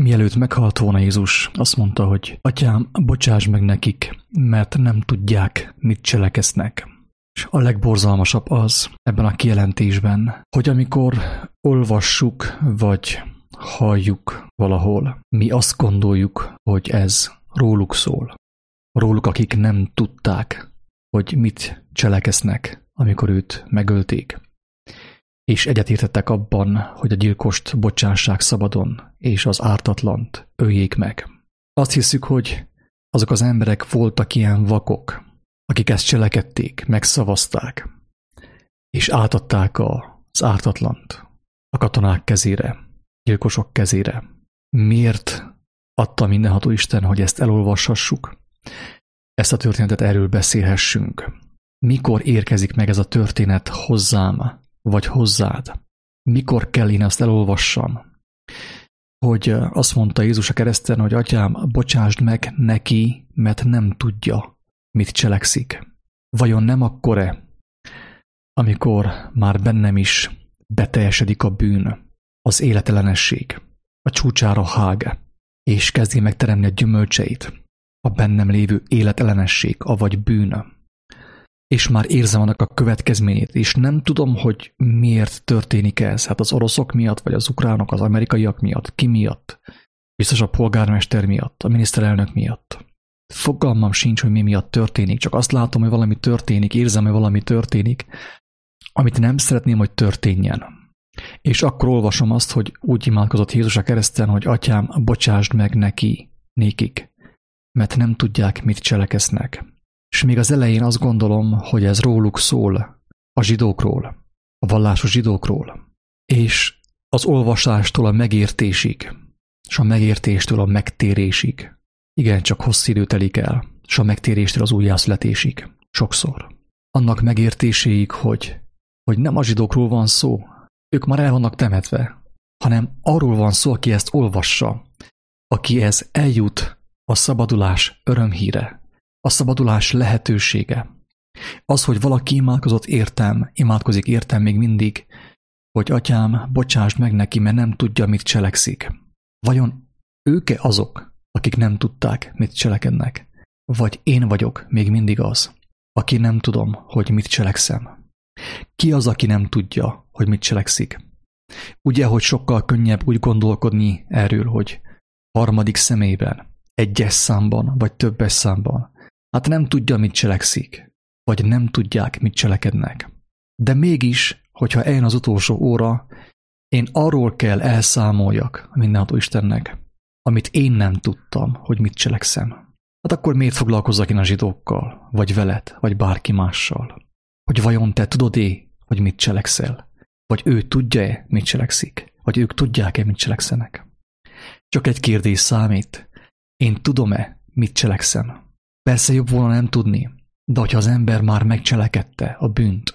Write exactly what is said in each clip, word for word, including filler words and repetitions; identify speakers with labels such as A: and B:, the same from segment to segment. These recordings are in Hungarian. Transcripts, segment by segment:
A: Mielőtt meghalt volna Jézus, azt mondta, hogy Atyám, bocsáss meg nekik, mert nem tudják, mit cselekeznek. És a legborzalmasabb az ebben a kijelentésben, hogy amikor olvassuk, vagy halljuk valahol, mi azt gondoljuk, hogy ez róluk szól. Róluk, akik nem tudták, hogy mit cselekeznek, amikor őt megölték. És egyetértettek abban, hogy a gyilkost bocsássák szabadon, és az ártatlant öljék meg. Azt hiszük, hogy azok az emberek voltak ilyen vakok, akik ezt cselekedték, megszavazták, és átadták az ártatlant a katonák kezére, gyilkosok kezére. Miért adta mindenható Isten, hogy ezt elolvashassuk? Ezt a történetet erről beszélhessünk. Mikor érkezik meg ez a történet hozzám, vagy hozzád? Mikor kell én azt elolvassam? Hogy azt mondta Jézus a kereszten, hogy Atyám, bocsásd meg neki, mert nem tudja, mit cselekszik. Vajon nem akkor-e, amikor már bennem is beteljesedik a bűn, az életelenesség, a csúcsára hág, és kezdi megteremni a gyümölcseit, a bennem lévő életelenesség, avagy bűn, és már érzem annak a következményét, és nem tudom, hogy miért történik ez. Hát az oroszok miatt, vagy az ukránok, az amerikaiak miatt, ki miatt? Biztos a polgármester miatt, a miniszterelnök miatt. Fogalmam sincs, hogy mi miatt történik, csak azt látom, hogy valami történik, érzem, hogy valami történik, amit nem szeretném, hogy történjen. És akkor olvasom azt, hogy úgy imádkozott Jézus a kereszten, hogy Atyám, bocsásd meg neki, nékik, mert nem tudják, mit cselekeznek. És még az elején azt gondolom, hogy ez róluk szól, a zsidókról, a vallásos zsidókról, és az olvasástól a megértésig, és a megértéstől a megtérésig. Igen, csak hosszú idő telik el, és a megtéréstől az újjászületésig, sokszor. Annak megértéséig, hogy, hogy nem a zsidókról van szó, ők már el vannak temetve, hanem arról van szó, aki ezt olvassa, aki ez eljut a szabadulás örömhíre, a szabadulás lehetősége. Az, hogy valaki imádkozott értem, imádkozik értem még mindig, hogy Atyám, bocsásd meg neki, mert nem tudja, mit cselekszik. Vajon ők-e azok, akik nem tudták, mit cselekednek? Vagy én vagyok még mindig az, aki nem tudom, hogy mit cselekszem? Ki az, aki nem tudja, hogy mit cselekszik? Ugye, hogy sokkal könnyebb úgy gondolkodni erről, hogy harmadik személyben, egyes számban, vagy többes számban. Hát nem tudja, mit cselekszik, vagy nem tudják, mit cselekednek. De mégis, hogyha eljön az utolsó óra, én arról kell elszámoljak a mindenható Istennek, amit én nem tudtam, hogy mit cselekszem. Hát akkor miért foglalkozzak én a zsidókkal, vagy veled, vagy bárki mással? Hogy vajon te tudod-e, hogy mit cselekszel? Vagy ő tudja-e, mit cselekszik? Vagy ők tudják-e, mit cselekszenek? Csak egy kérdés számít. Én tudom-e, mit cselekszem? Persze jobb volna nem tudni, de hogyha az ember már megcselekedte a bűnt,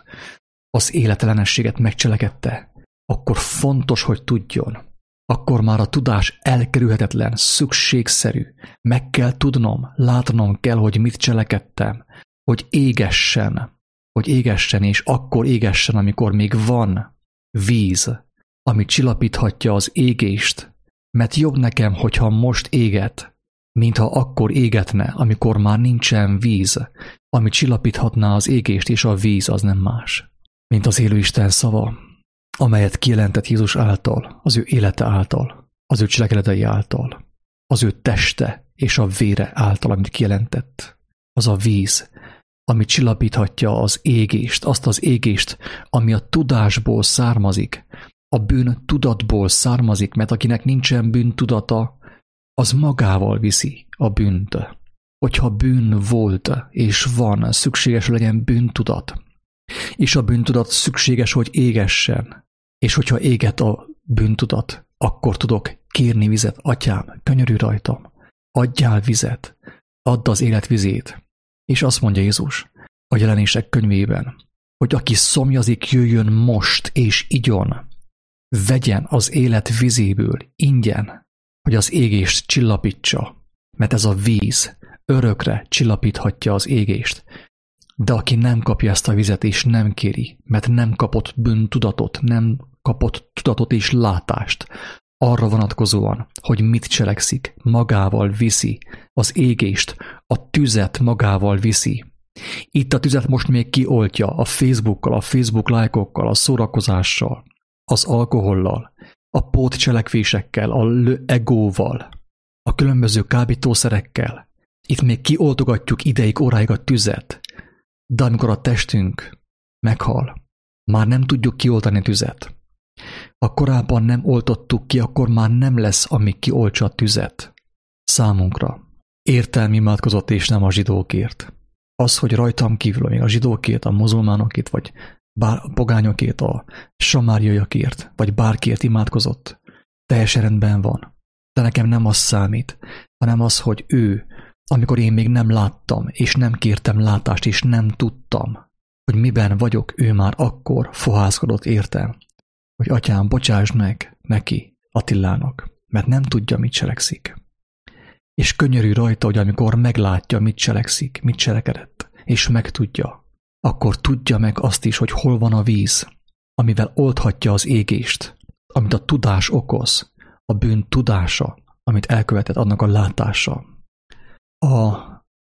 A: az életelenességet megcselekedte, akkor fontos, hogy tudjon. Akkor már a tudás elkerülhetetlen, szükségszerű. Meg kell tudnom, látnom kell, hogy mit cselekedtem, hogy égessen, hogy égessen, és akkor égessen, amikor még van víz, ami csillapíthatja az égést, mert jobb nekem, hogyha most éget, mintha akkor égetne, amikor már nincsen víz, ami csillapíthatná az égést, és a víz az nem más, mint az élő Isten szava, amelyet kijelentett Jézus által, az ő élete által, az ő cselekedetei által, az ő teste és a vére által, amit kijelentett. Az a víz, ami csillapíthatja az égést, azt az égést, ami a tudásból származik, a bűn tudatból származik, mert akinek nincsen bűntudata, az magával viszi a bűnt. Hogyha bűn volt és van, szükséges legyen bűntudat. És a bűntudat szükséges, hogy égessen. És hogyha éget a bűntudat, akkor tudok kérni vizet. Atyám, könyörülj rajtam, adjál vizet, add az élet vizét. És azt mondja Jézus a Jelenések könyvében, hogy aki szomjazik, jöjjön most és igyon, vegyen az élet vizéből ingyen, hogy az égést csillapítsa, mert ez a víz örökre csillapíthatja az égést. De aki nem kapja ezt a vizet és nem kéri, mert nem kapott bűntudatot, nem kapott tudatot és látást, arra vonatkozóan, hogy mit cselekszik, magával viszi az égést, a tüzet magával viszi. Itt a tüzet most még kioltja a Facebookkal, a Facebook lájkokkal, a szórakozással, az alkohollal, a pótcselekvésekkel, a egóval, a különböző kábítószerekkel. Itt még kioltogatjuk ideig, óráig a tüzet, de amikor a testünk meghal, már nem tudjuk kioltani a tüzet. Ha korábban nem oltottuk ki, akkor már nem lesz, amíg kioltsa a tüzet. Számunkra értelmi imádkozott, és nem a zsidókért. Az, hogy rajtam kívül, még a zsidókért, a muzulmánokért, vagy bár a pogányokért, a samáriaiakért, vagy bárkiért imádkozott, teljesen rendben van. De nekem nem az számít, hanem az, hogy ő, amikor én még nem láttam, és nem kértem látást, és nem tudtam, hogy miben vagyok, ő már akkor fohászkodott értem, hogy atyám, bocsásd meg neki, Attilának, mert nem tudja, mit cselekszik. És könyörű rajta, hogy amikor meglátja, mit cselekszik, mit cselekedett, és megtudja, akkor tudja meg azt is, hogy hol van a víz, amivel oldhatja az égést, amit a tudás okoz, a bűn tudása, amit elkövetett, annak a látása. A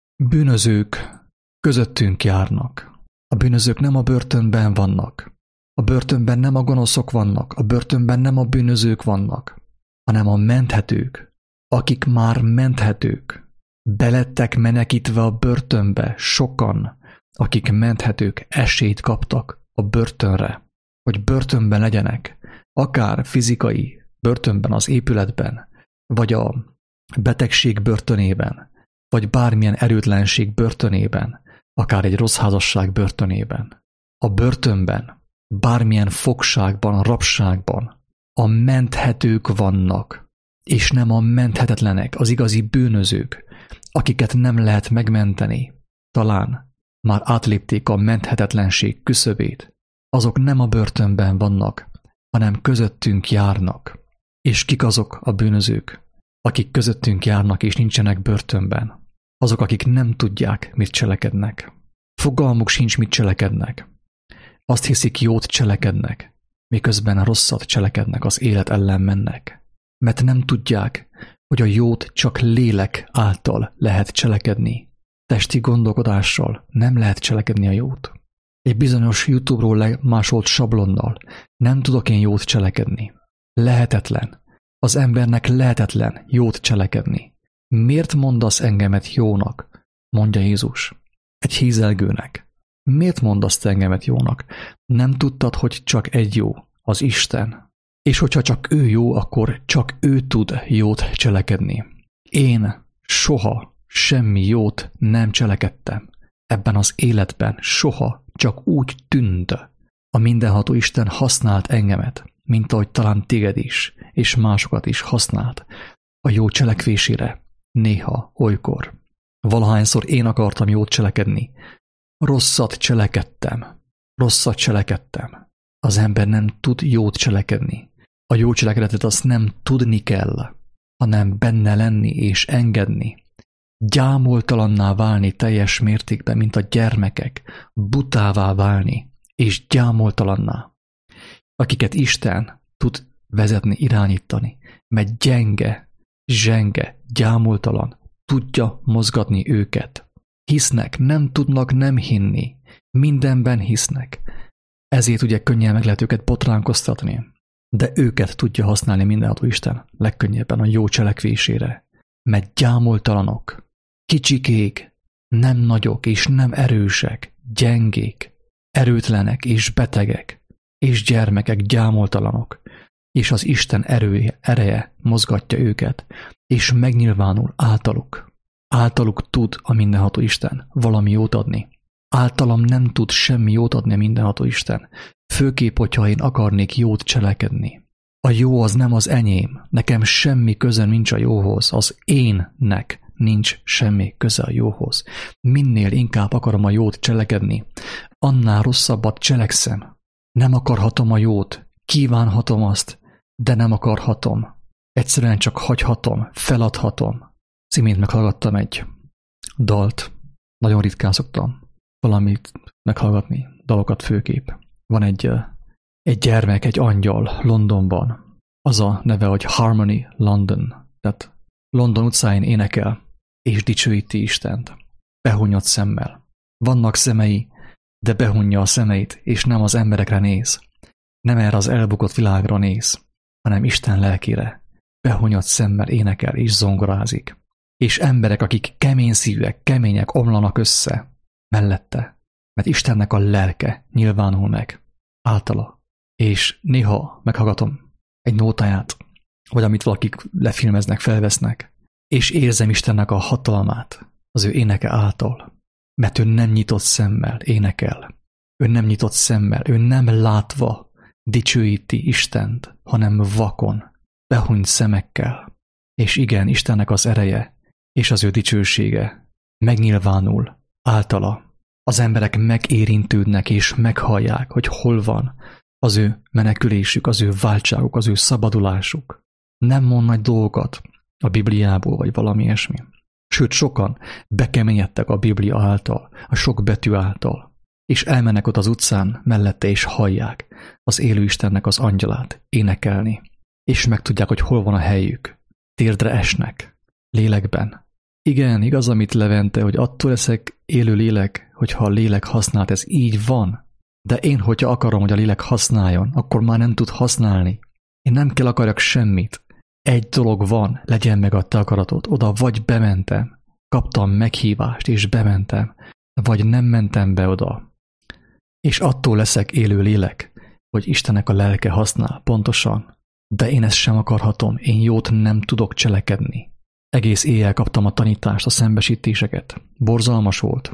A: bűnözők közöttünk járnak. A bűnözők nem a börtönben vannak. A börtönben nem a gonoszok vannak, a börtönben nem a bűnözők vannak, hanem a menthetők, akik már menthetők. Belettek menekítve a börtönbe sokan, akik menthetők, esélyt kaptak a börtönre, hogy börtönben legyenek, akár fizikai börtönben, az épületben, vagy a betegség börtönében, vagy bármilyen erőtlenség börtönében, akár egy rossz házasság börtönében. A börtönben, bármilyen fogságban, rabságban a menthetők vannak, és nem a menthetetlenek, az igazi bűnözők, akiket nem lehet megmenteni. Talán már átlépték a menthetetlenség küszöbét. Azok nem a börtönben vannak, hanem közöttünk járnak. És kik azok a bűnözők, akik közöttünk járnak és nincsenek börtönben? Azok, akik nem tudják, mit cselekednek. Fogalmuk sincs, mit cselekednek. Azt hiszik, jót cselekednek, miközben rosszat cselekednek, az élet ellen mennek. Mert nem tudják, hogy a jót csak lélek által lehet cselekedni. Testi gondolkodással nem lehet cselekedni a jót. Egy bizonyos YouTube-ról lemásolt sablonnal nem tudok én jót cselekedni. Lehetetlen. Az embernek lehetetlen jót cselekedni. Miért mondasz engemet jónak? Mondja Jézus. Egy hízelgőnek. Miért mondasz te engemet jónak? Nem tudtad, hogy csak egy jó, az Isten. És hogyha csak ő jó, akkor csak ő tud jót cselekedni. Én soha semmi jót nem cselekedtem. Ebben az életben soha csak úgy tűnt. A mindenható Isten használt engemet, mint ahogy talán téged is, és másokat is használt. A jó cselekvésére, néha, olykor. Valahányszor én akartam jót cselekedni, rosszat cselekedtem. Rosszat cselekedtem. Az ember nem tud jót cselekedni. A jó cselekedetet azt nem tudni kell, hanem benne lenni és engedni. Gyámoltalanná válni teljes mértékben, mint a gyermekek, butává válni, és gyámoltalanná. Akiket Isten tud vezetni, irányítani, mert gyenge, zsenge, gyámoltalan, tudja mozgatni őket. Hisznek, nem tudnak nem hinni, mindenben hisznek. Ezért ugye könnyen meg lehet őket botránkoztatni, de őket tudja használni mindenható Isten legkönnyebben a jó cselekvésére, mert gyámoltalanok, kicsikék, nem nagyok és nem erősek, gyengék, erőtlenek és betegek, és gyermekek gyámoltalanok, és az Isten erője, ereje mozgatja őket, és megnyilvánul általuk. Általuk tud a mindenható Isten valami jót adni. Általam nem tud semmi jót adni a mindenható Isten, főképp, hogyha én akarnék jót cselekedni. A jó az nem az enyém, nekem semmi köze nincs a jóhoz, az énnek nincs semmi köze a jóhoz. Minél inkább akarom a jót cselekedni, annál rosszabbat cselekszem. Nem akarhatom a jót, kívánhatom azt, de nem akarhatom. Egyszerűen csak hagyhatom, feladhatom. Az imént meghallgattam egy dalt, nagyon ritkán szoktam valamit meghallgatni, dalokat főképp. Van egy, egy gyermek, egy angyal Londonban, Az a neve, hogy Harmony London, tehát London utcáin énekel, és dicsőíti Istent, behunyott szemmel. Vannak szemei, de behunja a szemeit, és nem az emberekre néz. Nem erre az elbukott világra néz, hanem Isten lelkére. Behunyott szemmel énekel és zongorázik. És emberek, akik kemény szívűek, kemények omlanak össze mellette, mert Istennek a lelke nyilvánul meg általa. És néha meghallgatom egy nótáját, vagy amit valakik lefilmeznek, felvesznek, és érzem Istennek a hatalmát az ő éneke által, mert ő nem nyitott szemmel énekel. Ő nem nyitott szemmel, ő nem látva dicsőíti Istent, hanem vakon, behunyt szemekkel. És igen, Istennek az ereje és az ő dicsősége megnyilvánul általa. Az emberek megérintődnek és meghallják, hogy hol van az ő menekülésük, az ő váltságuk, az ő szabadulásuk. Nem mond nagy dolgokat a Bibliából, vagy valami ilyesmi. Sőt, sokan bekeményedtek a Biblia által, a sok betű által, és elmennek ott az utcán mellette, és hallják az élő Istennek az angyalát énekelni, és megtudják, hogy hol van a helyük. Térdre esnek, lélekben. Igen, igaz, amit Levente, hogy attól leszek élő lélek, hogyha a lélek használt, ez így van. De én, hogyha akarom, hogy a lélek használjon, akkor már nem tud használni. Én nem kell akarjak semmit. Egy dolog van, legyen meg a te akaratod. Oda vagy bementem, kaptam meghívást, és bementem, vagy nem mentem be oda. És attól leszek élő lélek, hogy Istennek a lelke használ, pontosan. De én ezt sem akarhatom, én jót nem tudok cselekedni. Egész éjjel kaptam a tanítást, a szembesítéseket. Borzalmas volt.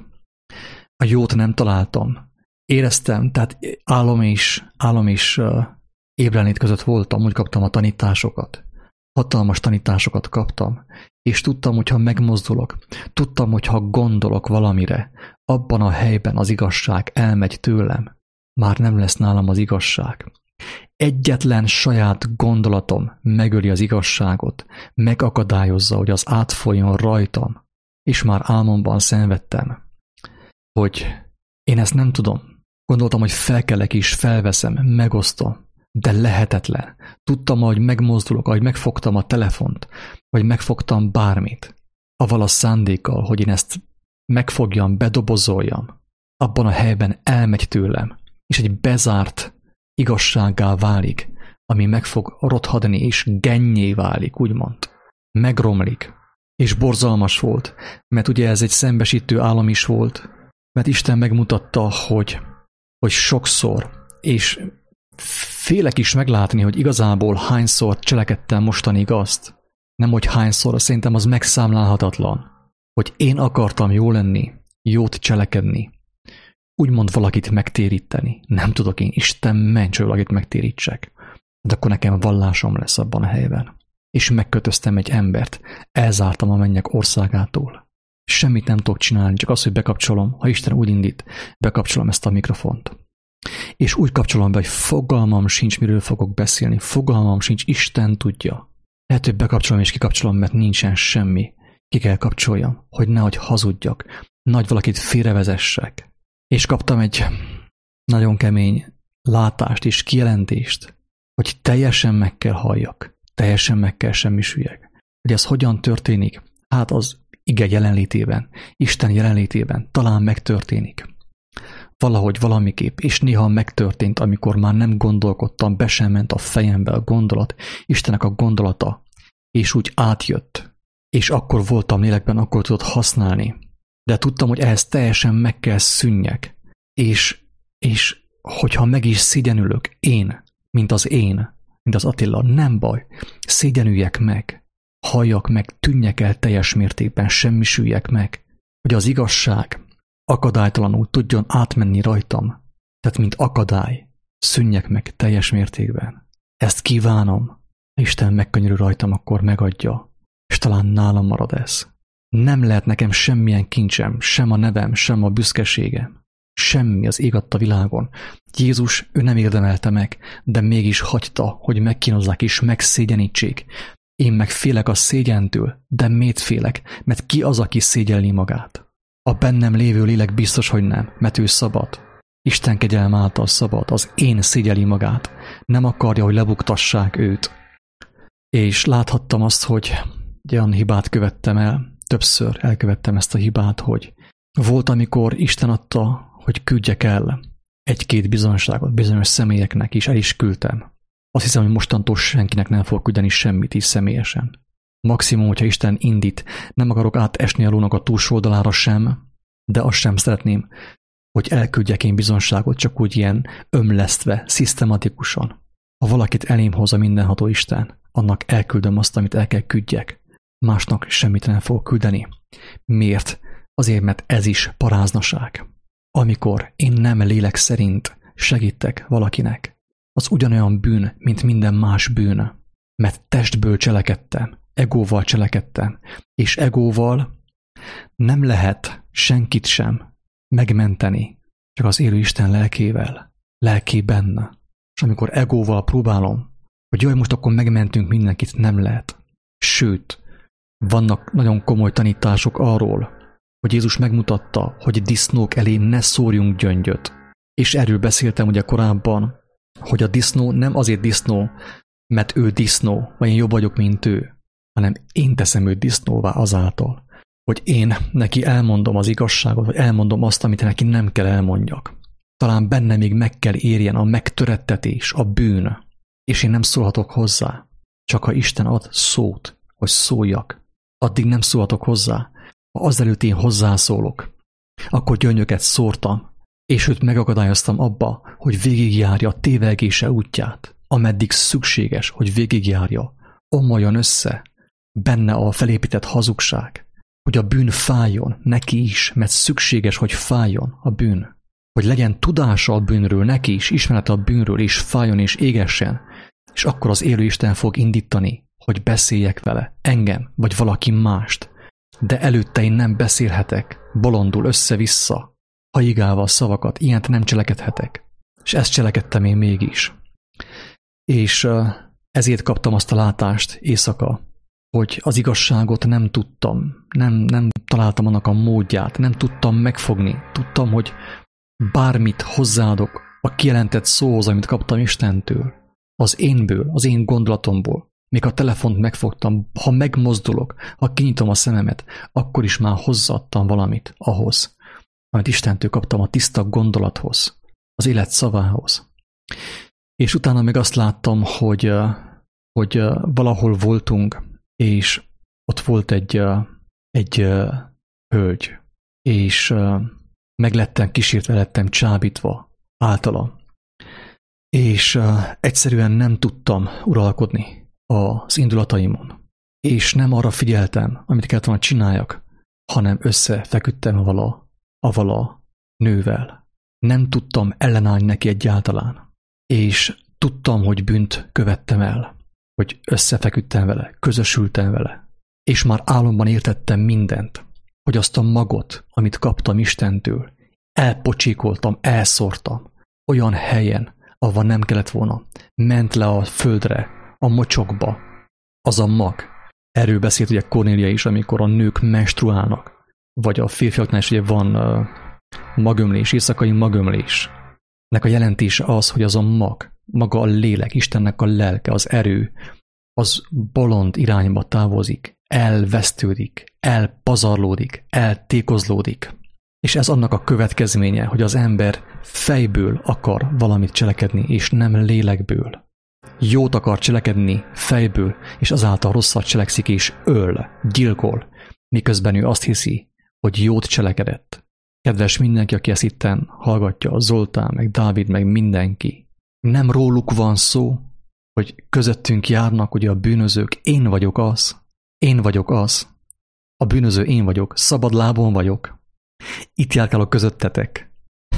A: A jót nem találtam. Éreztem, tehát álom és, álom és uh, ébrenlét között voltam, úgy kaptam a tanításokat. Hatalmas tanításokat kaptam, és tudtam, hogyha megmozdulok, tudtam, hogyha gondolok valamire, abban a helyben az igazság elmegy tőlem. Már nem lesz nálam az igazság. Egyetlen saját gondolatom megöli az igazságot, megakadályozza, hogy az átfoljon rajtam, és már álmomban szenvedtem, hogy én ezt nem tudom. Gondoltam, hogy felkelek és felveszem, megosztom, de lehetetlen. Tudtam, ahogy megmozdulok, ahogy megfogtam a telefont, vagy megfogtam bármit, avval a szándékkal, hogy én ezt megfogjam, bedobozoljam, abban a helyben elmegy tőlem, és egy bezárt igazsággá válik, ami meg fog rothadni, és gennyé válik, úgymond. Megromlik. És borzalmas volt, mert ugye ez egy szembesítő álom is volt, mert Isten megmutatta, hogy, hogy sokszor, és félek is meglátni, hogy igazából hányszor cselekedtem mostanig azt, nem hogy hányszor, szerintem az megszámlálhatatlan, hogy én akartam jó lenni, jót cselekedni, úgymond valakit megtéríteni. Nem tudok én, Isten ments, hogy valakit megtérítsek. De akkor nekem vallásom lesz abban a helyben. És megkötöztem egy embert, elzártam a mennyek országától. Semmit nem tudok csinálni, csak az, hogy bekapcsolom, ha Isten úgy indít, bekapcsolom ezt a mikrofont. És úgy kapcsolom be, hogy fogalmam sincs, miről fogok beszélni, fogalmam sincs, Isten tudja. Lehet, hogy bekapcsolom és kikapcsolom, mert nincsen semmi. Ki kell kapcsoljam, hogy nehogy hazudjak, nagy valakit félrevezessek. És kaptam egy nagyon kemény látást és kijelentést, hogy teljesen meg kell halljak, teljesen meg kell semmisüljek. Hogy ez hogyan történik? Hát az ige jelenlétében, Isten jelenlétében talán megtörténik. Valahogy valamiképp, és néha megtörtént, amikor már nem gondolkodtam, be sem ment a fejembe a gondolat, Istennek a gondolata, és úgy átjött. És akkor voltam lélekben, akkor tudott használni. De tudtam, hogy ehhez teljesen meg kell szűnjek. És, és hogyha meg is szégyenülök, én, mint az én, mint az Attila, nem baj, szégyenüljek meg, halljak meg, tűnjek el teljes mértékben, semmisüljek meg, hogy az igazság akadálytalanul tudjon átmenni rajtam, tehát mint akadály, szűnjek meg teljes mértékben. Ezt kívánom, Isten megkönyörül rajtam, akkor megadja, és talán nálam marad ez. Nem lehet nekem semmilyen kincsem, sem a nevem, sem a büszkeségem. Semmi az ég adta világon. Jézus, ő nem érdemelte meg, de mégis hagyta, hogy megkínozzák és megszégyenítsék. Én meg félek a szégyentől, de miért félek? Mert ki az, aki szégyelli magát? A bennem lévő lélek biztos, hogy nem, mert ő szabad. Isten kegyelme által szabad, az én szégyeli magát. Nem akarja, hogy lebuktassák őt. És láthattam azt, hogy olyan hibát követtem el, többször elkövettem ezt a hibát, hogy volt, amikor Isten adta, hogy küldjek el egy-két bizonságot bizonyos személyeknek, és el is küldtem. Azt hiszem, hogy mostantól senkinek nem fog küldeni semmit is személyesen. Maximum, hogyha Isten indít, nem akarok átesni a lónak a túlsó oldalára sem, de azt sem szeretném, hogy elküldjek én bizonságot csak úgy ilyen ömlesztve, szisztematikusan. Ha valakit elém hoz a mindenható Isten, annak elküldöm azt, amit el kell küldjek. Másnak semmit nem fogok küldeni. Miért? Azért, mert ez is paráznaság. Amikor én nem lélek szerint segítek valakinek, az ugyanolyan bűn, mint minden más bűn. Mert testből cselekedtem, egóval cselekedtem, és egóval nem lehet senkit sem megmenteni, csak az élő Isten lelkével, lelkében. És amikor egóval próbálom, hogy jaj, most akkor megmentünk mindenkit, nem lehet. Sőt, vannak nagyon komoly tanítások arról, hogy Jézus megmutatta, hogy disznók elé ne szórjunk gyöngyöt. És erről beszéltem ugye korábban, hogy a disznó nem azért disznó, mert ő disznó, vagy én jobb vagyok, mint ő, hanem én teszem őt disznóvá azáltal, hogy én neki elmondom az igazságot, vagy elmondom azt, amit neki nem kell elmondjak. Talán benne még meg kell érjen a megtörettetés, a bűn, és én nem szólhatok hozzá. Csak ha Isten ad szót, hogy szóljak, addig nem szólhatok hozzá. Ha azelőtt én hozzászólok, akkor gyöngyöket szórtam, és őt megakadályoztam abba, hogy végigjárja a tévegése útját, ameddig szükséges, hogy végigjárja, omoljon össze benne a felépített hazugság, hogy a bűn fájjon neki is, mert szükséges, hogy fájjon a bűn. Hogy legyen tudása a bűnről neki is, ismerete a bűnről, és fájjon és égessen, és akkor az élő Isten fog indítani, hogy beszéljek vele, engem, vagy valaki mást. De előtte én nem beszélhetek, bolondul össze-vissza, haigálva a szavakat, ilyent nem cselekedhetek. És ezt cselekedtem én mégis. És ezért kaptam azt a látást éjszaka, hogy az igazságot nem tudtam, nem, nem találtam annak a módját, nem tudtam megfogni. Tudtam, hogy bármit hozzáadok a kijelentett szóhoz, amit kaptam Istentől, az énből, az én gondolatomból, még a telefont megfogtam, ha megmozdulok, ha kinyitom a szememet, akkor is már hozzáadtam valamit ahhoz, amit Istentől kaptam a tiszta gondolathoz, az élet szavához. És utána még azt láttam, hogy, hogy valahol voltunk, és ott volt egy, egy hölgy, és meglettem kísértve, lettem csábítva általa. És egyszerűen nem tudtam uralkodni az indulataimon. És nem arra figyeltem, amit kellett volna csináljak, hanem összefeküdtem vala, avala nővel. Nem tudtam ellenállni neki egyáltalán. És tudtam, hogy bűnt követtem el, hogy összefeküdtem vele, közösültem vele. És már álomban értettem mindent, hogy azt a magot, amit kaptam Istentől, elpocsékoltam, elszórtam olyan helyen, ahova nem kellett volna. Ment le a földre, a mocsokba, az a mag. Erről beszélt ugye Kornélia is, amikor a nők menstruálnak, vagy a férfiaknál is ugye van uh, magömlés, éjszakai magömlés. Nek a jelentése az, hogy az a mag, maga a lélek, Istennek a lelke, az erő, az bolond irányba távozik, elvesztődik, elpazarlódik, eltékozlódik. És ez annak a következménye, hogy az ember fejből akar valamit cselekedni, és nem lélekből. Jót akar cselekedni fejből, és azáltal rosszat cselekszik, és öl, gyilkol, miközben ő azt hiszi, hogy jót cselekedett. Kedves mindenki, aki ezt itten hallgatja, Zoltán, meg Dávid, meg mindenki. Nem róluk van szó, hogy közöttünk járnak ugye a bűnözők, én vagyok az, én vagyok az. A bűnöző én vagyok, szabad lábon vagyok. Itt járkálok közöttetek.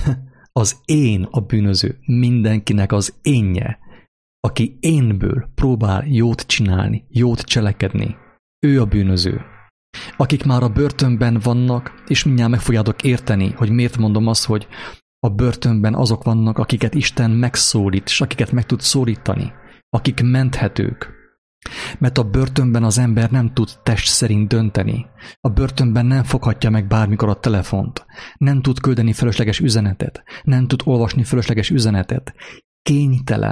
A: Az én a bűnöző, mindenkinek az énje, aki énből próbál jót csinálni, jót cselekedni. Ő a bűnöző. Akik már a börtönben vannak, és mindjárt meg fogjátok érteni, hogy miért mondom azt, hogy a börtönben azok vannak, akiket Isten megszólít, és akiket meg tud szólítani, akik menthetők. Mert a börtönben az ember nem tud test szerint dönteni. A börtönben nem foghatja meg bármikor a telefont. Nem tud küldeni fölösleges üzenetet. Nem tud olvasni fölösleges üzenetet. Kénytelen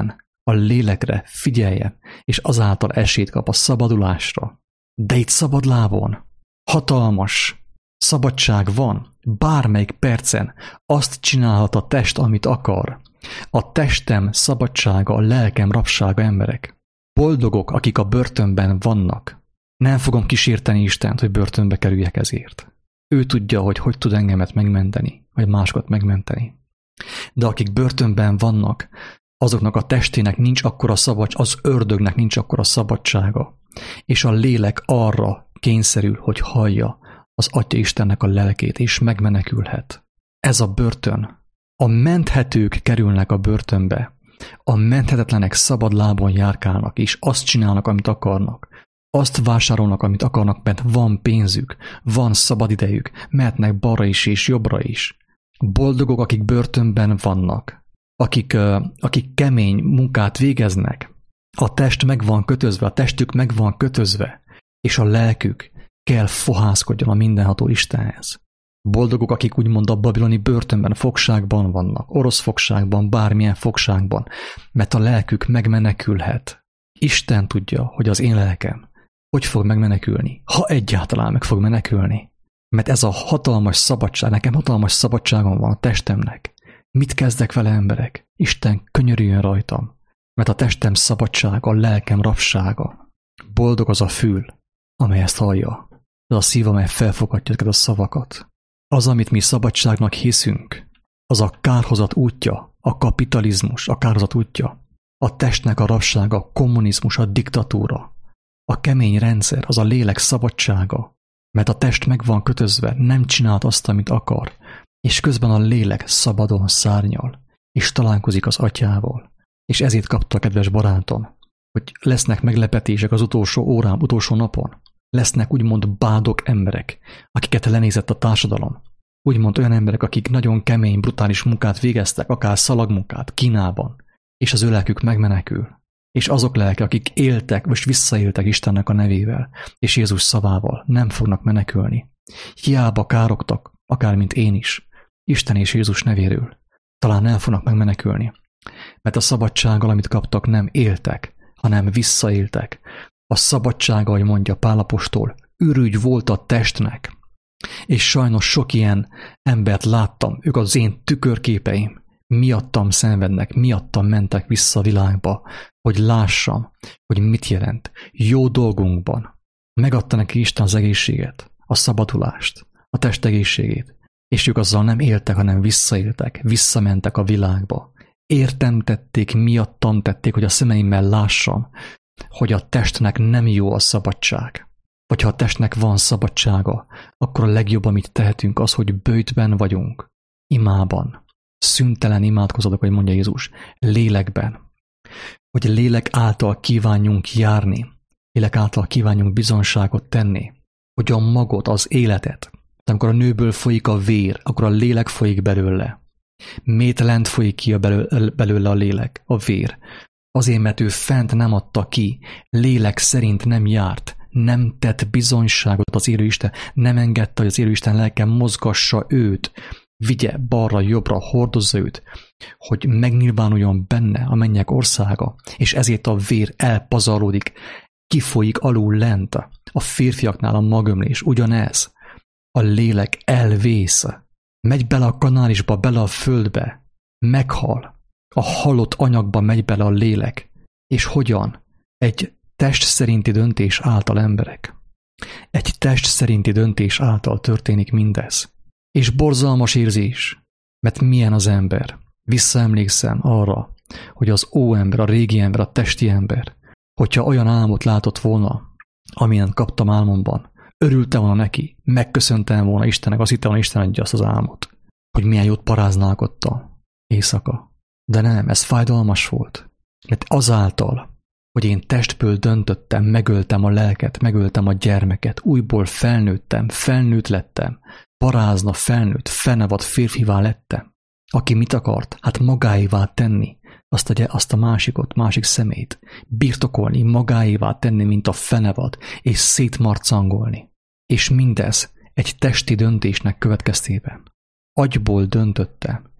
A: a lélekre figyeljen, és azáltal esélyt kap a szabadulásra. De itt szabad lábon, hatalmas szabadság van, bármelyik percen azt csinálhat a test, amit akar. A testem szabadsága, a lelkem rabsága, emberek. Boldogok, akik a börtönben vannak. Nem fogom kísérteni Istent, hogy börtönbe kerüljek ezért. Ő tudja, hogy hogy tud engemet megmenteni, vagy másokat megmenteni. De akik börtönben vannak, azoknak a testének nincs akkora szabadság, az ördögnek nincs akkora szabadsága. És a lélek arra kényszerül, hogy hallja az Atya Istennek a lelkét, és megmenekülhet. Ez a börtön. A menthetők kerülnek a börtönbe. A menthetetlenek szabad lábon járkálnak, és azt csinálnak, amit akarnak. Azt vásárolnak, amit akarnak, mert van pénzük, van szabad idejük, mehetnek balra is és jobbra is. Boldogok, akik börtönben vannak, akik, uh, akik kemény munkát végeznek. A test meg van kötözve, a testük meg van kötözve, és a lelkük kell fohászkodjon a mindenható Istenhez. Boldogok, akik úgymond a babiloni börtönben, fogságban vannak, orosz fogságban, bármilyen fogságban, mert a lelkük megmenekülhet. Isten tudja, hogy az én lelkem hogy fog megmenekülni, ha egyáltalán meg fog menekülni. Mert ez a hatalmas szabadság, nekem hatalmas szabadságom van a testemnek. Mit kezdek vele, emberek? Isten könyörüljön rajtam, mert a testem szabadsága, a lelkem rabsága. Boldog az a fül, amely ezt hallja, az a szív, amely felfogadja ezeket a szavakat. Az, amit mi szabadságnak hiszünk, az a kárhozat útja, a kapitalizmus, a kárhozat útja, a testnek a rabsága, a kommunizmus, a diktatúra, a kemény rendszer, az a lélek szabadsága, mert a test meg van kötözve, nem csinált azt, amit akar, és közben a lélek szabadon szárnyal, és találkozik az Atyával. És ezért kapta, kedves barátom, hogy lesznek meglepetések az utolsó órán, utolsó napon. Lesznek úgymond bádok emberek, akiket lenézett a társadalom. Úgymond olyan emberek, akik nagyon kemény, brutális munkát végeztek, akár szalagmunkát Kínában, és az ő lelkük megmenekül. És azok lelke, akik éltek, vagy visszaéltek Istennek a nevével, és Jézus szavával, nem fognak menekülni. Hiába károgtak, akár mint én is, Isten és Jézus nevéről. Talán nem fognak megmenekülni, mert a szabadsággal, amit kaptak, nem éltek, hanem visszaéltek. A szabadsága, ahogy mondja Pál apostol, ürügy volt a testnek. És sajnos sok ilyen embert láttam, ők az én tükörképeim, miattam szenvednek, miattam mentek vissza a világba, hogy lássam, hogy mit jelent. Jó dolgunkban megadta neki Isten az egészséget, a szabadulást, a test egészségét, és ők azzal nem éltek, hanem visszaéltek, visszamentek a világba. Értem tették, miattam tették, hogy a szemeimmel lássam, hogy a testnek nem jó a szabadság. Vagy ha a testnek van szabadsága, akkor a legjobb, amit tehetünk, az, hogy böjtben vagyunk, imában, szüntelen imádkozatok, hogy mondja Jézus, lélekben. Hogy lélek által kívánjunk járni, lélek által kívánjunk bizonságot tenni, hogy a magot, az életet, amikor a nőből folyik a vér, akkor a lélek folyik belőle. Miért lent folyik ki a belőle, belőle a lélek, a vér? Azért, mert ő fent nem adta ki, lélek szerint nem járt, nem tett bizonyságot az élő Isten, nem engedte, hogy az élő Isten lelke mozgassa őt, vigye balra, jobbra, hordozza őt, hogy megnyilvánuljon benne a mennyek országa, és ezért a vér elpazarlódik, kifolyik alul lent. A férfiaknál a magömlés ugyanez. A lélek elvész, megy bele a kanálisba, bele a földbe, meghal. A halott anyagba megy bele a lélek. És hogyan? Egy test szerinti döntés által, emberek. Egy test szerinti döntés által történik mindez. És borzalmas érzés, mert milyen az ember. Visszaemlékszem arra, hogy az óember, a régi ember, a testi ember, hogyha olyan álmot látott volna, amilyen kaptam álmomban, örültem volna neki, megköszöntem volna Istennek, azt hittem volna, Isten adja azt az álmot, hogy milyen jót paráználkodtam éjszaka. De nem, ez fájdalmas volt, mert azáltal, hogy én testből döntöttem, megöltem a lelket, megöltem a gyermeket, újból felnőttem, felnőtt lettem, parázna, felnőtt, fenevad férfivá lettem. Aki mit akart? Hát magáévá tenni azt a, azt a másikot, másik szemét, birtokolni, magáévá tenni, mint a fenevad, és szétmarcangolni. És mindez egy testi döntésnek következtében. Agyból döntöttem,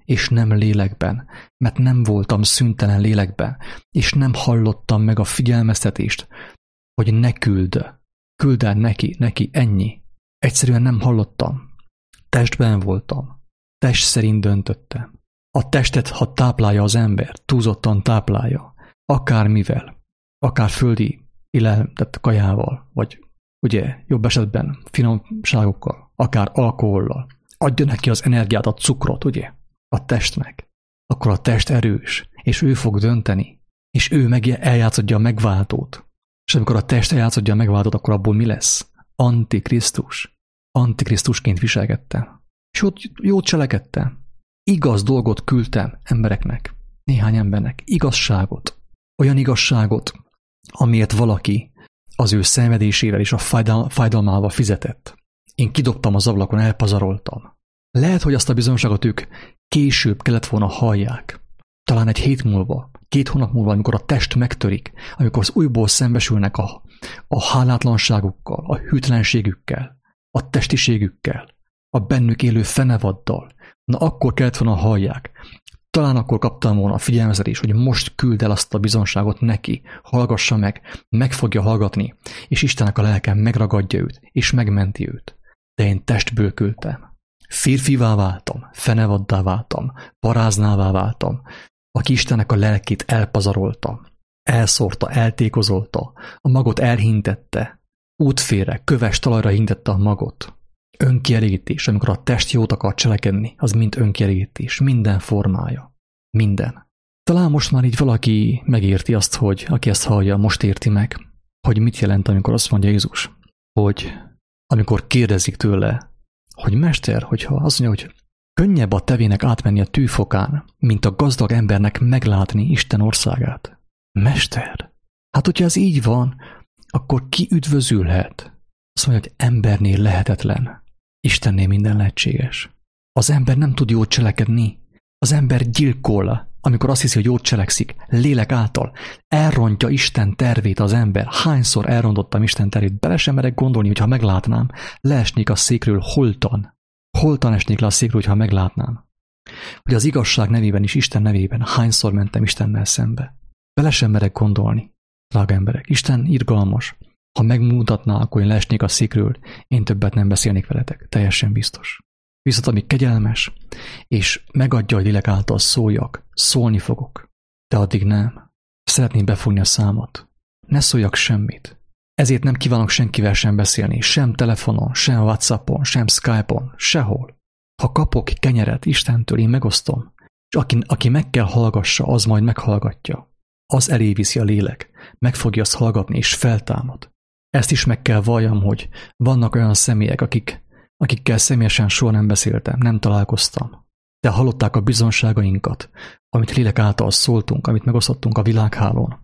A: és nem lélekben, mert nem voltam szüntelen lélekben, és nem hallottam meg a figyelmeztetést, hogy ne küld, küld el neki, neki, ennyi. Egyszerűen nem hallottam. Testben voltam. Test szerint döntöttem. A testet, ha táplálja az ember, túlzottan táplálja, akármivel, akár földi élel, tehát kajával, vagy ugye jobb esetben finomságokkal, akár alkohollal, adja neki az energiát, a cukrot, ugye, a testnek, akkor a test erős, és ő fog dönteni, és ő meg eljátszodja a megváltót. És amikor a test eljátszodja a megváltót, akkor abból mi lesz? Antikrisztus. Antikrisztusként viselkedtem. És jót, jót cselekedtem. Igaz dolgot küldtem embereknek, néhány embernek, igazságot. Olyan igazságot, amiért valaki az ő szenvedésével és a fájdal, fájdalmával fizetett. Én kidobtam az ablakon, elpazaroltam. Lehet, hogy azt a bizonyságot ők később kellett volna hallják. Talán egy hét múlva, két hónap múlva, amikor a test megtörik, amikor az újból szembesülnek a, a hálátlanságukkal, a hűtlenségükkel, a testiségükkel, a bennük élő fenevaddal, na akkor kellett volna hallják. Talán akkor kaptam volna a figyelmeztetést, hogy most küld el azt a bizonságot neki, hallgassa meg, meg fogja hallgatni, és Istennek a lelke megragadja őt, és megmenti őt. De én testből küldtem. Férfivá váltam, fenevaddá váltam, paráznává váltam, aki Istennek a lelkét elpazarolta, elszórta, eltékozolta, a magot elhintette, útfélre, köves talajra hintette a magot. Önkielégítés, amikor a test jót akar cselekedni, az mind önkielégítés, minden formája, minden. Talán most már így valaki megérti azt, hogy aki ezt hallja, most érti meg, hogy mit jelent, amikor azt mondja Jézus, hogy amikor kérdezik tőle, hogy mester, hogyha azt mondja, hogy könnyebb a tevének átmenni a tűfokán, mint a gazdag embernek meglátni Isten országát. Mester, hát hogyha ez így van, akkor ki üdvözülhet? Azt mondja, hogy embernél lehetetlen, Istennél minden lehetséges. Az ember nem tud jót cselekedni. Az ember gyilkol, amikor azt hiszi, hogy jót cselekszik, lélek által. Elrontja Isten tervét az ember. Hányszor elrontottam Isten tervét? Bele sem merek gondolni, hogyha meglátnám, leesnék a székről holtan. Holtan esnék le a székről, hogyha meglátnám. Hogy az igazság nevében is, Isten nevében hányszor mentem Istennel szembe. Bele sem merek gondolni, drága emberek. Isten irgalmas. Ha megmutatná, akkor én leesnék a székről, én többet nem beszélnék veletek, teljesen biztos. Viszont ami kegyelmes, és megadja, hogy lélek által szóljak, szólni fogok. De addig nem. Szeretném befogni a számot. Ne szóljak semmit. Ezért nem kívánok senkivel sem beszélni, sem telefonon, sem WhatsAppon, sem Skype-on, sehol. Ha kapok kenyeret Istentől, én megosztom, és aki, aki meg kell hallgassa, az majd meghallgatja. Az elé viszi a lélek, meg fogja azt hallgatni, és feltámad. Ezt is meg kell valljam, hogy vannak olyan személyek, akik, akikkel személyesen soha nem beszéltem, nem találkoztam. De hallották a bizonságainkat, amit lélek által szóltunk, amit megosztottunk a világhálón.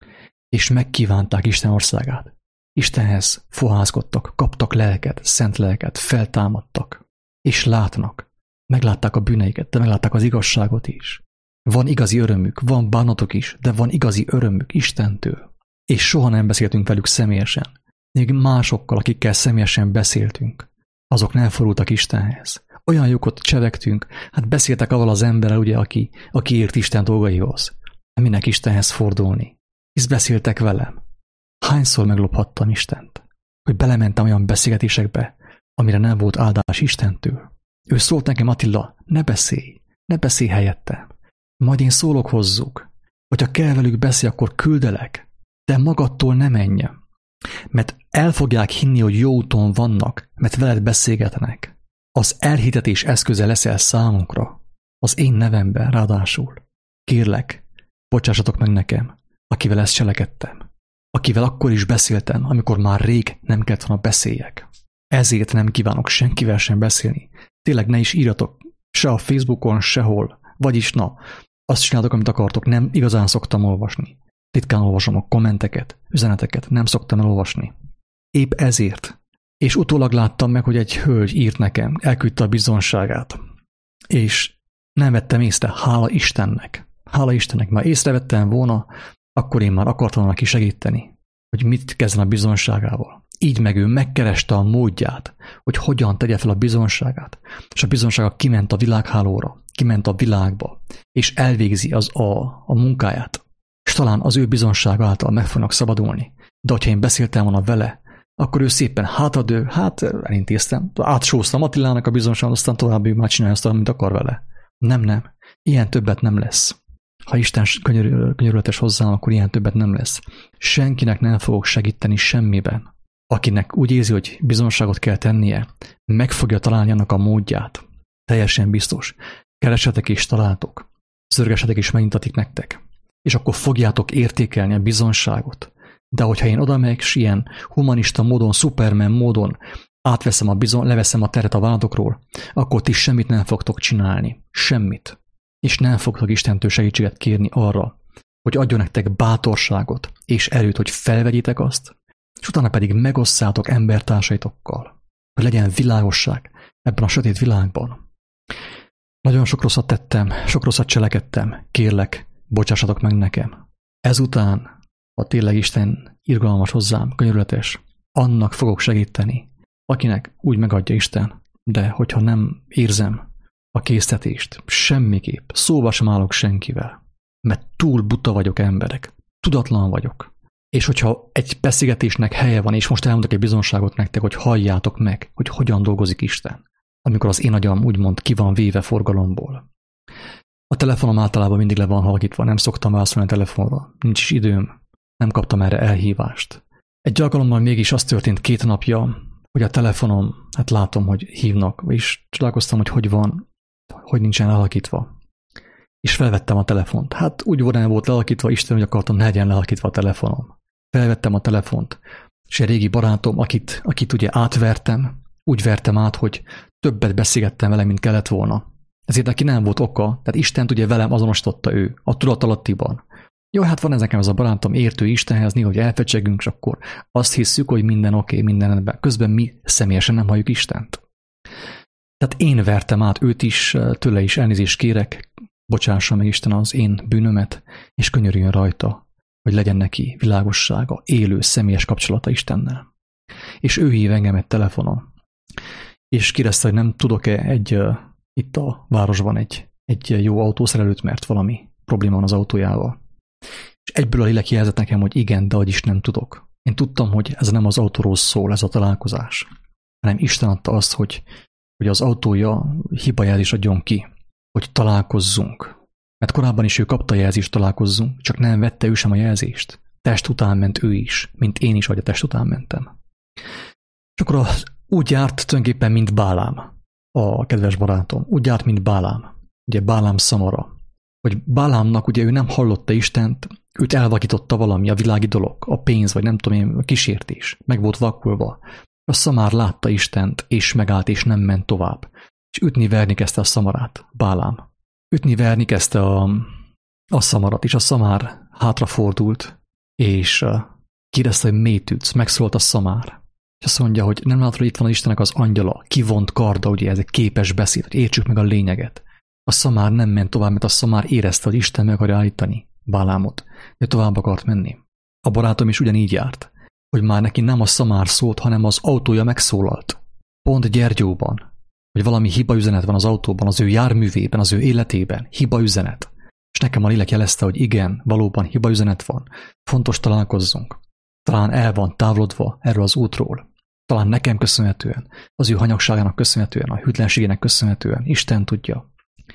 A: És megkívánták Isten országát. Istenhez fohászkodtak, kaptak lelket, szent lelket, feltámadtak. És látnak. Meglátták a bűneiket, de meglátták az igazságot is. Van igazi örömük, van bánatok is, de van igazi örömük Istentől. És soha nem beszéltünk velük személyesen. Még másokkal, akikkel személyesen beszéltünk, azok nem fordultak Istenhez. Olyan jókot csevegtünk, hát beszéltek avval az emberrel, ugye, aki, aki ért Isten dolgaihoz. Minek Istenhez fordulni? Hisz beszéltek velem. Hányszor meglophattam Istent? Hogy belementem olyan beszélgetésekbe, amire nem volt áldás Istentől. Ő szólt nekem, Attila, ne beszélj, ne beszélj helyettem. Majd én szólok hozzuk. Hogyha kell velük beszélj, akkor küldelek. De magadtól ne menj. Mert el fogják hinni, hogy jó úton vannak, mert veled beszélgetnek. Az elhitetés eszköze leszel számunkra. Az én nevemben ráadásul. Kérlek, bocsássatok meg nekem, akivel ezt cselekedtem. Akivel akkor is beszéltem, amikor már rég nem kellett volna beszéljek. Ezért nem kívánok senkivel sem beszélni. Tényleg ne is írjatok se a Facebookon, sehol. Vagyis na, azt csináltok, amit akartok, nem igazán szoktam olvasni. Titkán olvasom a kommenteket, üzeneteket, nem szoktam elolvasni. Épp ezért. És utólag láttam meg, hogy egy hölgy írt nekem, elküldte a bizonságát. És nem vettem észre, hála Istennek. Hála Istennek, már észrevettem volna, akkor én már akartam volna neki segíteni, hogy mit kezdjen a bizonságával. Így meg ő megkereste a módját, hogy hogyan tegye fel a bizonságát. És a bizonsága kiment a világhálóra. kiment a világba, és elvégzi az a, a munkáját, és talán az ő bizonsága által meg fognak szabadulni. De hogyha én beszéltem volna vele, akkor ő szépen hátadő, hát elintéztem, átsóztam Attilának a bizonságot, aztán tovább ő már csinálja azt, amit akar vele. Nem, nem. Ilyen többet nem lesz. Ha Isten könyör, könyörületes hozzám, akkor ilyen többet nem lesz. Senkinek nem fogok segíteni semmiben. Akinek úgy érzi, hogy bizonságot kell tennie, meg fogja találni annak a módját. Teljesen biztos. Keresetek és találtok. Zörgesetek és megnyitatik nektek. És akkor fogjátok értékelni a bizonságot. De hogyha én odamegyek, és ilyen humanista módon, Superman módon átveszem a bizon, leveszem a teret a vállalatokról, akkor ti semmit nem fogtok csinálni. Semmit. És nem fogtok Istentől segítséget kérni arra, hogy adjon nektek bátorságot és erőt, hogy felvegyétek azt, és utána pedig megosszátok embertársaitokkal, hogy legyen világosság ebben a sötét világban. Nagyon sok rosszat tettem, sok rosszat cselekedtem, kérlek, bocsássatok meg nekem. Ezután, ha tényleg Isten irgalmas hozzám, könyörületes, annak fogok segíteni, akinek úgy megadja Isten, de hogyha nem érzem a késztetést, semmiképp, szóba sem állok senkivel, mert túl buta vagyok emberek, tudatlan vagyok. És hogyha egy beszélgetésnek helye van, és most elmondok egy bizonságot nektek, hogy halljátok meg, hogy hogyan dolgozik Isten, amikor az én agyam úgymond ki van véve forgalomból. A telefonom általában mindig le van halkítva, nem szoktam válaszolni a telefonra, nincs is időm, nem kaptam erre elhívást. Egy alkalommal mégis az történt két napja, hogy a telefonom, hát látom, hogy hívnak, és csodálkoztam, hogy hogy van, hogy nincsen lehalkítva. És felvettem a telefont. Hát úgy volt, volt lehalkítva, Isten, hogy akartam, ne legyen lehalkítva a telefonom. Felvettem a telefont, és egy régi barátom, akit, akit ugye átvertem, úgy vertem át, hogy többet beszélgettem vele, mint kellett volna. Ezért neki nem volt oka, tehát Istent ugye velem azonosította ő, a tudatalattiban. Jó, hát van ez nekem ez a barátom, értő Istenhez, néha, hogy elfecsegünk, és akkor azt hisszük, hogy minden oké, okay, minden rendben. Közben mi személyesen nem halljuk Istent. Tehát én vertem át őt is, tőle is elnézést kérek, bocsássa meg Isten az én bűnömet, és könyörüljön rajta, hogy legyen neki világossága, élő, személyes kapcsolata Istennel. És ő hív engem egy telefonon, és kérdezte, hogy nem tudok-e egy, itt a városban egy, egy jó autószerelőt, mert valami probléma van az autójával. És egyből a lélek jelzett nekem, hogy igen, de hogy is nem tudok. Én tudtam, hogy ez nem az autóról szól, ez a találkozás, hanem Isten adta azt, hogy, hogy az autója hibajelzést adjon ki, hogy találkozzunk. Mert korábban is ő kapta a jelzést, találkozzunk, csak nem vette ő sem a jelzést. Test után ment ő is, mint én is, ahogy a test után mentem. És akkor az, úgy járt tulajdonképpen, mint Bálám, a kedves barátom. Úgy járt, mint Bálám. Ugye Bálám szamara. Hogy Bálámnak ugye ő nem hallotta Istent, őt elvakította valami, a világi dolog, a pénz, vagy nem tudom én, a kísértés. Meg volt vakulva. A szamár látta Istent, és megállt, és nem ment tovább. És ütni-verni kezdte a szamarát, Bálám. Ütni-verni kezdte a, a szamarat, és a szamár hátrafordult, és uh, kérdezte, hogy miért ütsz, megszólalt a szamár. És azt mondja, hogy nem látod, hogy itt van az Istennek az angyala, kivont karda, ugye ez egy képes beszéd, hogy értsük meg a lényeget. A szamár nem ment tovább, mert a szamár érezte, hogy Isten meg akarja állítani Bálámot, de tovább akart menni. A barátom is ugyanígy járt, hogy már neki nem a szamár szólt, hanem az autója megszólalt. Pont Gyergyóban, hogy valami hibaüzenet van az autóban, az ő járművében, az ő életében, hibaüzenet. És nekem a lélek jelezte, hogy igen, valóban hibaüzenet van, fontos találkozzunk. Talán el van távolodva erről az útról. Talán nekem köszönhetően, az ő hanyagságának köszönhetően, a hűtlenségének köszönhetően, Isten tudja.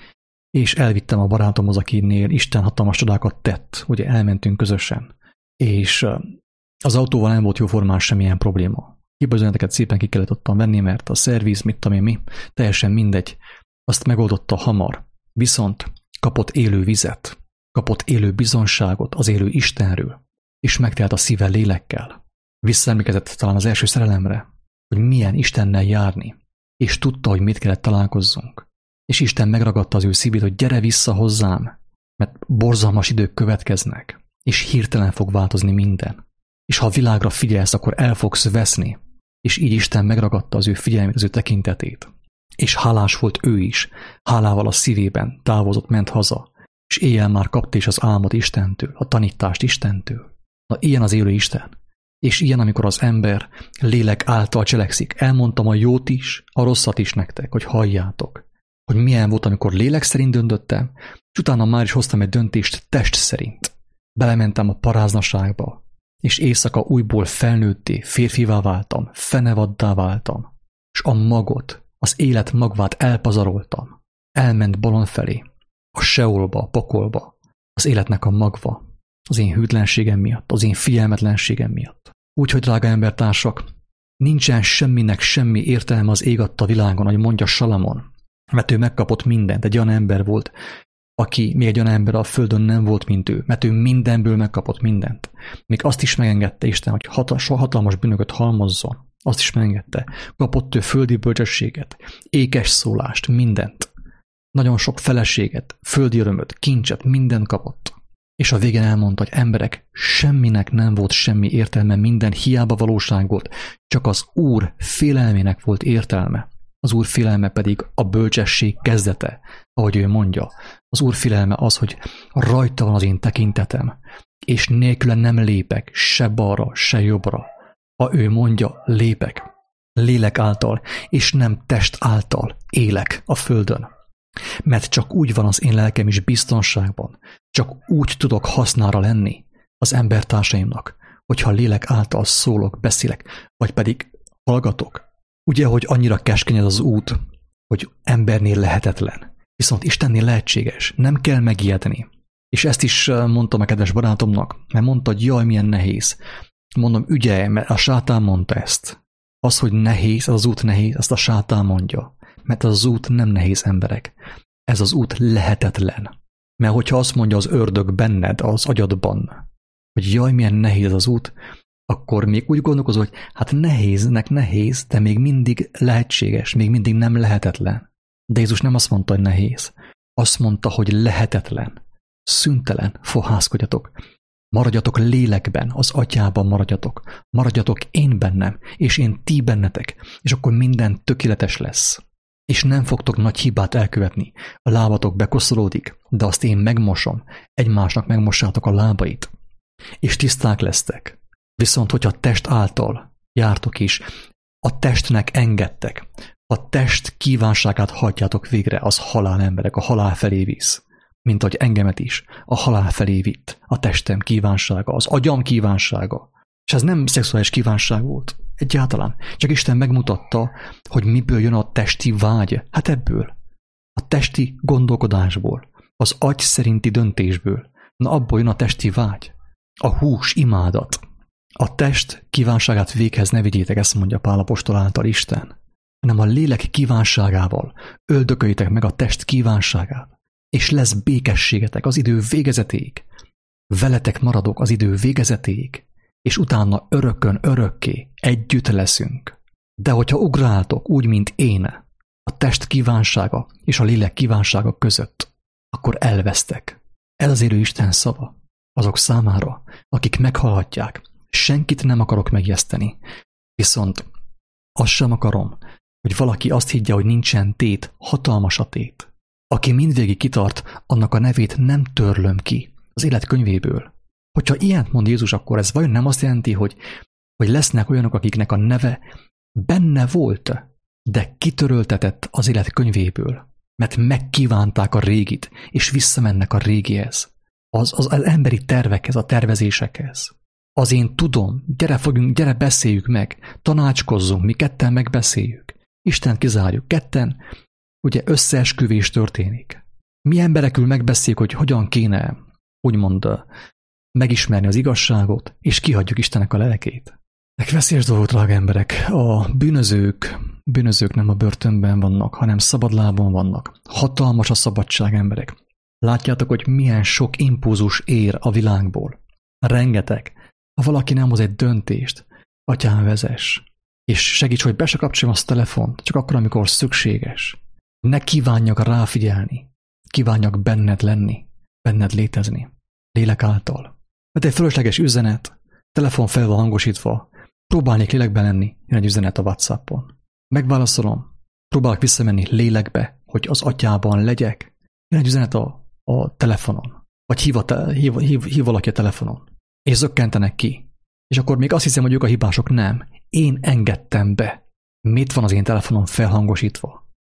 A: És elvittem a barátomhoz, akinél Isten hatalmas csodákat tett, ugye elmentünk közösen. És az autóval nem volt jóformán semmilyen probléma. Hibaüzeneteket szépen ki kellett ottan venni, mert a szerviz, mit tudom én mi, teljesen mindegy. Azt megoldotta hamar. Viszont kapott élő vizet, kapott élő bizonságot az élő Istenről, és megtelt a szíve lélekkel. Visszaemlékezett talán az első szerelemre, hogy milyen Istennel járni, és tudta, hogy mit kellett találkozzunk. És Isten megragadta az ő szívét, hogy gyere vissza hozzám, mert borzalmas idők következnek, és hirtelen fog változni minden. És ha a világra figyelsz, akkor el fogsz veszni, és így Isten megragadta az ő figyelmét, az ő tekintetét. És hálás volt ő is, hálával a szívében távozott, ment haza, és éjjel már kapta is az álmot Istentől, a tanítást Istentől. Na, ilyen az élő Isten. És ilyen, amikor az ember lélek által cselekszik. Elmondtam a jót is, a rosszat is nektek, hogy halljátok. hogy milyen volt, amikor lélek szerint döntöttem, és utána már is hoztam egy döntést test szerint. Belementem a paráznaságba, és éjszaka újból felnőtté, férfivá váltam, fenevaddá váltam, és a magot, az élet magvát elpazaroltam. Elment balon felé, a seolba, a pokolba, az életnek a magva, az én hűtlenségem miatt, az én figyelmetlenségem miatt. Úgyhogy, drága embertársak, nincsen semminek semmi értelme az ég adta világon, ahogy mondja Salamon, mert ő megkapott mindent, egy olyan ember volt, aki még egy olyan ember a földön nem volt, mint ő, mert ő mindenből megkapott mindent. Még azt is megengedte Isten, hogy hatalmas bűnöket halmozzon. Azt is megengedte. Kapott ő földi bölcsességet, ékes szólást, mindent. Nagyon sok feleséget, földi örömöt, kincset, mindent kapott. És a végén elmondta, hogy emberek, semminek nem volt semmi értelme, minden hiába valóság volt, csak az Úr félelmének volt értelme. Az Úr félelme pedig a bölcsesség kezdete, ahogy ő mondja. Az Úr félelme az, hogy rajta van az én tekintetem, és nélküle nem lépek se balra, se jobbra. Ha ő mondja, lépek. Lélek által, és nem test által élek a földön. Mert csak úgy van az én lelkem is biztonságban, csak úgy tudok hasznára lenni az embertársaimnak, hogyha lélek által szólok, beszélek, vagy pedig hallgatok. Ugye, hogy annyira keskeny ez az út, hogy embernél lehetetlen, viszont Istennél lehetséges, nem kell megijedni. És ezt is mondtam a kedves barátomnak, mert mondta, hogy jaj, milyen nehéz. Mondom, ügyelj, mert a sátán mondta ezt. Az, hogy nehéz, az, az út nehéz, ezt a sátán mondja. Mert az út nem nehéz, emberek. Ez az út lehetetlen. Mert hogyha azt mondja az ördög benned, az agyadban, hogy jaj, milyen nehéz az út, akkor még úgy gondolkozol, hogy hát nehéznek nehéz, de még mindig lehetséges, még mindig nem lehetetlen. De Jézus nem azt mondta, hogy nehéz. Azt mondta, hogy lehetetlen. Szüntelen fohászkodjatok. Maradjatok lélekben, az atyában maradjatok. Maradjatok én bennem, és én ti bennetek, és akkor minden tökéletes lesz. És nem fogtok nagy hibát elkövetni. A lábatok bekoszolódik, de azt én megmosom. Egymásnak megmossátok a lábait. És tiszták lesztek. Viszont, hogyha a test által jártok is, a testnek engedtek, a test kívánságát hajtjátok végre, az halál, emberek, a halál felé visz. Mint ahogy engemet is a halál felé vitt a testem kívánsága, az agyam kívánsága. És ez nem szexuális kívánság volt, egyáltalán. Csak Isten megmutatta, hogy miből jön a testi vágy. Hát ebből. A testi gondolkodásból, az agy szerinti döntésből. Na abból jön a testi vágy. A hús imádat. A test kívánságát véghez ne vigyétek, ezt mondja Pál apostol által Isten, hanem a lélek kívánságával öldököljétek meg a test kívánságát, és lesz békességetek az idő végezetéig. Veletek maradok az idő végezetéig, és utána örökön örökké együtt leszünk. De hogyha ugráltok úgy, mint én, a test kívánsága és a lélek kívánsága között, akkor elvesztek. Ez az élő Isten szava azok számára, akik meghallhatják. Senkit nem akarok megijeszteni, viszont azt sem akarom, hogy valaki azt higgye, hogy nincsen tét, hatalmas a tét. Aki mindvégig kitart, annak a nevét nem törlöm ki az élet könyvéből. Hogyha ilyent mond Jézus, akkor ez vajon nem azt jelenti, hogy, hogy lesznek olyanok, akiknek a neve benne volt, de kitöröltetett az élet könyvéből, mert megkívánták a régit, és visszamennek a régihez, az, az, az emberi tervekhez, a tervezésekhez. Az én tudom, gyere fogjunk, gyere beszéljük meg, tanácskozzunk, mi ketten megbeszéljük. Istent kizárjuk, ketten, ugye összeesküvés történik. Mi emberekül megbeszéljük, hogy hogyan kéne, úgymond, megismerni az igazságot, és kihagyjuk Istennek a lelkét. Ezek veszélyes dolgok, drága emberek. A bűnözők, bűnözők nem a börtönben vannak, hanem szabadlábon vannak. Hatalmas a szabadság, emberek. Látjátok, hogy milyen sok impulzus ér a világból. Rengeteg. Ha valaki nem hoz egy döntést, atyám vezess, és segíts, hogy be se kapcsoljam azt a telefont, csak akkor, amikor szükséges. Ne kívánjak ráfigyelni, kívánjak benned lenni, benned létezni, lélek által. Mert egy fölösleges üzenet, telefon fel van hangosítva, próbálnék lélekben lenni, jön egy üzenet a WhatsAppon. Megválaszolom, próbálok visszamenni lélekbe, hogy az atyában legyek, jön egy üzenet a, a telefonon, vagy hív, a te, hív, hív, hív valaki a telefonon. És zökkentenek ki. És akkor még azt hiszem, hogy ők a hibások. Nem. Én engedtem be. Mit van az én telefonom felhangosítva?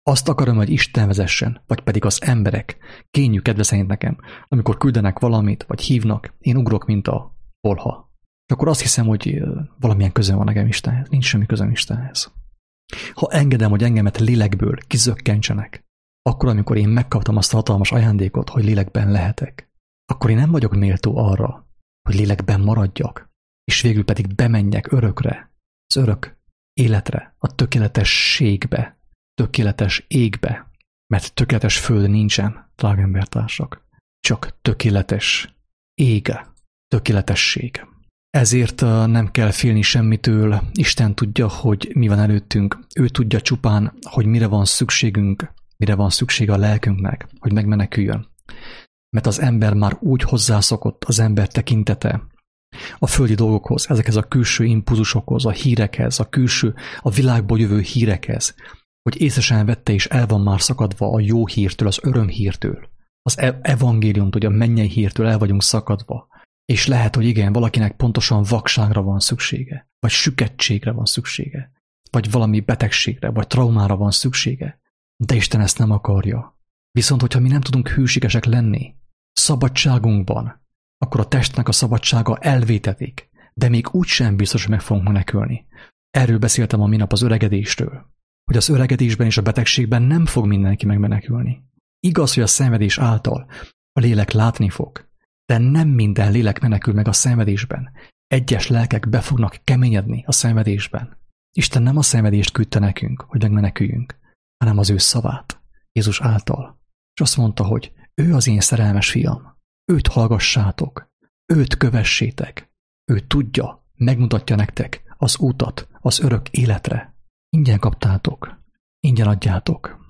A: Azt akarom, hogy Isten vezessen, vagy pedig az emberek. Kényük kedve szerint nekem. Amikor küldenek valamit, vagy hívnak, én ugrok, mint a bolha. És akkor azt hiszem, hogy valamilyen közön van nekem Istenhez. Nincs semmi közöm Istenhez. Ha engedem, hogy engemet lélekből kizökkentsenek, akkor, amikor én megkaptam azt a hatalmas ajándékot, hogy lélekben lehetek, akkor én nem vagyok méltó arra, hogy lélekben maradjak, és végül pedig bemenjek örökre, az örök életre, a tökéletességbe, tökéletes égbe, mert tökéletes föld nincsen, drága embertársak, csak tökéletes ége, tökéletesség. Ezért nem kell félni semmitől, Isten tudja, hogy mi van előttünk, ő tudja csupán, hogy mire van szükségünk, mire van szüksége a lelkünknek, hogy megmeneküljön. Mert az ember már úgy hozzászokott, az ember tekintete a földi dolgokhoz, ezekhez a külső impulzusokhoz, a hírekhez, a külső, a világból jövő hírekhez, hogy észre sem vette és el van már szakadva a jó hírtől, az örömhírtől, az evangéliumtól, a mennyei hírtől el vagyunk szakadva. És lehet, hogy igen, valakinek pontosan vakságra van szüksége, vagy sükettségre van szüksége, vagy valami betegségre, vagy traumára van szüksége. De Isten ezt nem akarja. Viszont, hogyha mi nem tudunk hűségesek lenni szabadságunkban, akkor a testnek a szabadsága elvétetik, de még úgysem biztos, hogy meg fogunk menekülni. Erről beszéltem a minap az öregedésről, hogy az öregedésben és a betegségben nem fog mindenki megmenekülni. Igaz, hogy a szenvedés által a lélek látni fog, de nem minden lélek menekül meg a szenvedésben. Egyes lelkek be fognak keményedni a szenvedésben. Isten nem a szenvedést küldte nekünk, hogy megmeneküljünk, hanem az ő szavát, Jézus által. És azt mondta, hogy ő az én szerelmes fiam, őt hallgassátok, őt kövessétek, ő tudja, megmutatja nektek az útat az örök életre. Ingyen kaptátok, ingyen adjátok.